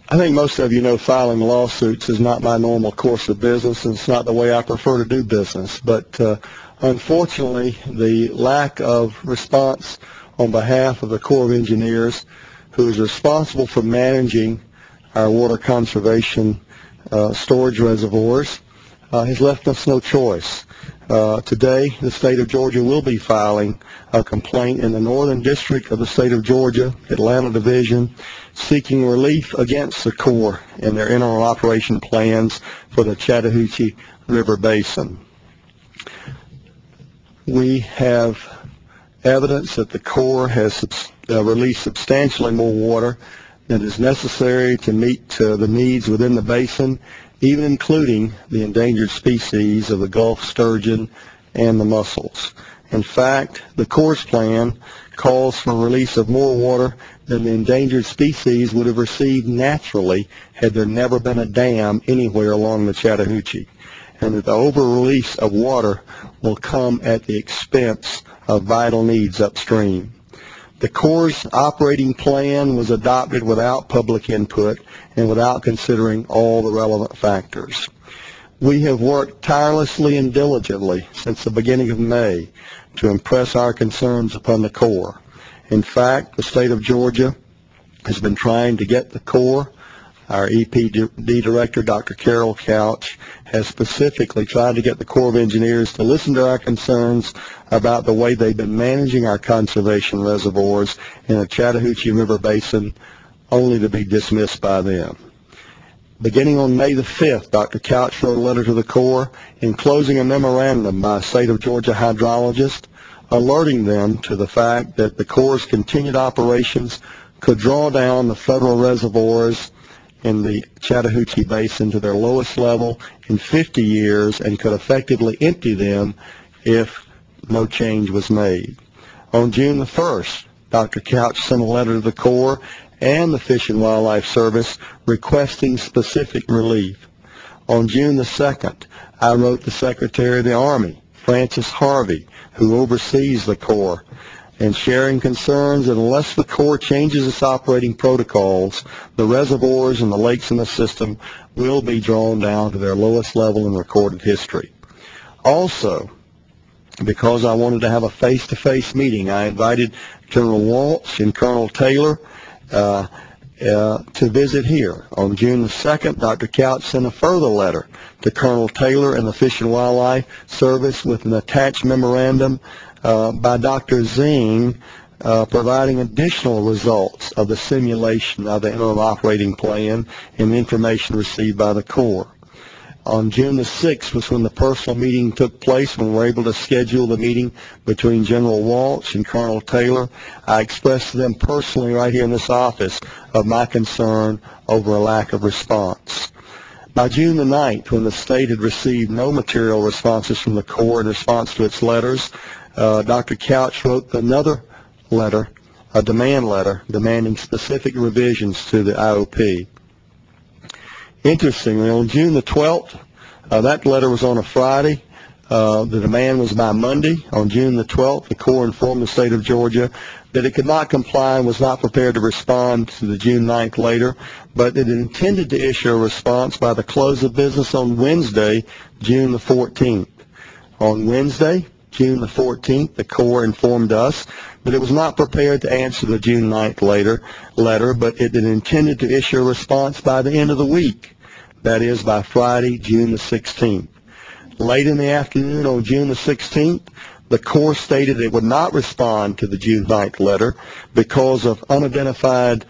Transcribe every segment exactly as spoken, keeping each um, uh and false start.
I think most of you know filing lawsuits is not my normal course of business, and it's not the way I prefer to do business. But uh, unfortunately, the lack of response on behalf of the Corps of Engineers, who is responsible for managing our water conservation uh, storage reservoirs, uh, has left us no choice. Uh, today, the state of Georgia will be filing a complaint in the Northern District of the state of Georgia, Atlanta Division, seeking relief against the Corps in their interim operation plans for the Chattahoochee River Basin. We have evidence that the Corps has uh, released substantially more water than is necessary to meet uh, the needs within the basin, even including the endangered species of the Gulf sturgeon and the mussels. In fact, the Corps' plan calls for release of more water than the endangered species would have received naturally had there never been a dam anywhere along the Chattahoochee, and that the over-release of water will come at the expense of vital needs upstream. The Corps' operating plan was adopted without public input and without considering all the relevant factors. We have worked tirelessly and diligently since the beginning of May to impress our concerns upon the Corps. In fact, the state of Georgia has been trying to get the Corps. Our E P D Director, Doctor Carol Couch, has specifically tried to get the Corps of Engineers to listen to our concerns about the way they've been managing our conservation reservoirs in the Chattahoochee River Basin, only to be dismissed by them. Beginning on May the fifth, Doctor Couch wrote a letter to the Corps enclosing a memorandum by a state of Georgia hydrologist alerting them to the fact that the Corps' continued operations could draw down the federal reservoirs in the Chattahoochee Basin to their lowest level in fifty years and could effectively empty them if no change was made. On June the first, Doctor Couch sent a letter to the Corps and the Fish and Wildlife Service requesting specific relief. On June the second, I wrote the Secretary of the Army, Francis Harvey, who oversees the Corps, and sharing concerns that unless the Corps changes its operating protocols, the reservoirs and the lakes in the system will be drawn down to their lowest level in recorded history. Also, because I wanted to have a face-to-face meeting, I invited General Walsh and Colonel Taylor uh, uh, to visit here. On June the second, Doctor Couch sent a further letter to Colonel Taylor and the Fish and Wildlife Service with an attached memorandum Uh, by Doctor Zing uh, providing additional results of the simulation of the interim operating plan and the information received by the Corps. On June the sixth was when the personal meeting took place, when we were able to schedule the meeting between General Walsh and Colonel Taylor. I expressed to them personally right here in this office of my concern over a lack of response. By June the ninth, when the state had received no material responses from the Corps in response to its letters, uh, Doctor Couch wrote another letter, a demand letter, demanding specific revisions to the I O P. Interestingly, on June the twelfth, uh, that letter was on a Friday. Uh, the demand was by Monday. On June the twelfth, the Corps informed the state of Georgia that it could not comply and was not prepared to respond to the June ninth letter, but it intended to issue a response by the close of business on Wednesday, June the fourteenth. On Wednesday, June the fourteenth, the Corps informed us that it was not prepared to answer the June ninth later, letter, but it had intended to issue a response by the end of the week, that is, by Friday, June the sixteenth. Late in the afternoon on June the sixteenth, the Corps stated it would not respond to the June ninth letter because of unidentified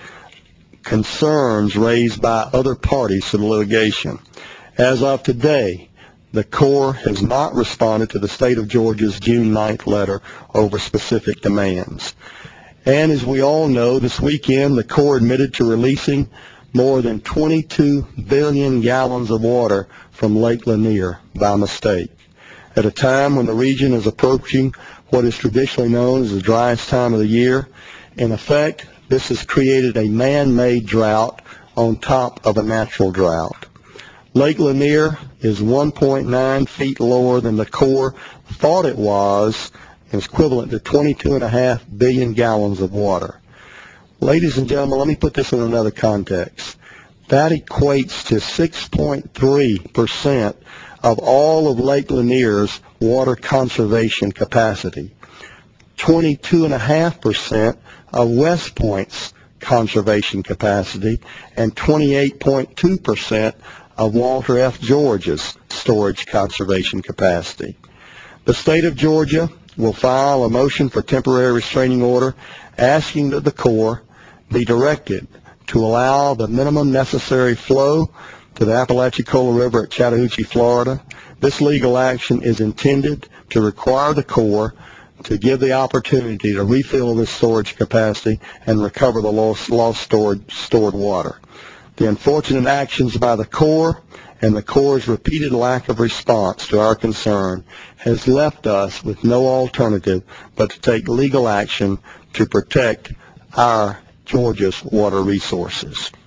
concerns raised by other parties to the litigation. As of today, the Corps has not responded to the state of Georgia's June ninth letter over specific demands. And as we all know, this weekend the Corps admitted to releasing more than twenty-two billion gallons of water from Lake Lanier by mistake. At a time when the region is approaching what is traditionally known as the driest time of the year, in effect, this has created a man-made drought on top of a natural drought. Lake Lanier is one point nine feet lower than the Corps thought it was, and is equivalent to twenty-two point five billion gallons of water. Ladies and gentlemen, let me put this in another context. That equates to six point three percent of all of Lake Lanier's water conservation capacity, twenty-two point five percent of West Point's conservation capacity, and twenty-eight point two percent of Walter F. George's storage conservation capacity. The state of Georgia will file a motion for temporary restraining order asking that the Corps be directed to allow the minimum necessary flow to the Apalachicola River at Chattahoochee, Florida. This legal action is intended to require the Corps to give the opportunity to refill this storage capacity and recover the lost, lost stored, stored water. The unfortunate actions by the Corps and the Corps' repeated lack of response to our concern has left us with no alternative but to take legal action to protect our Georgia's water resources.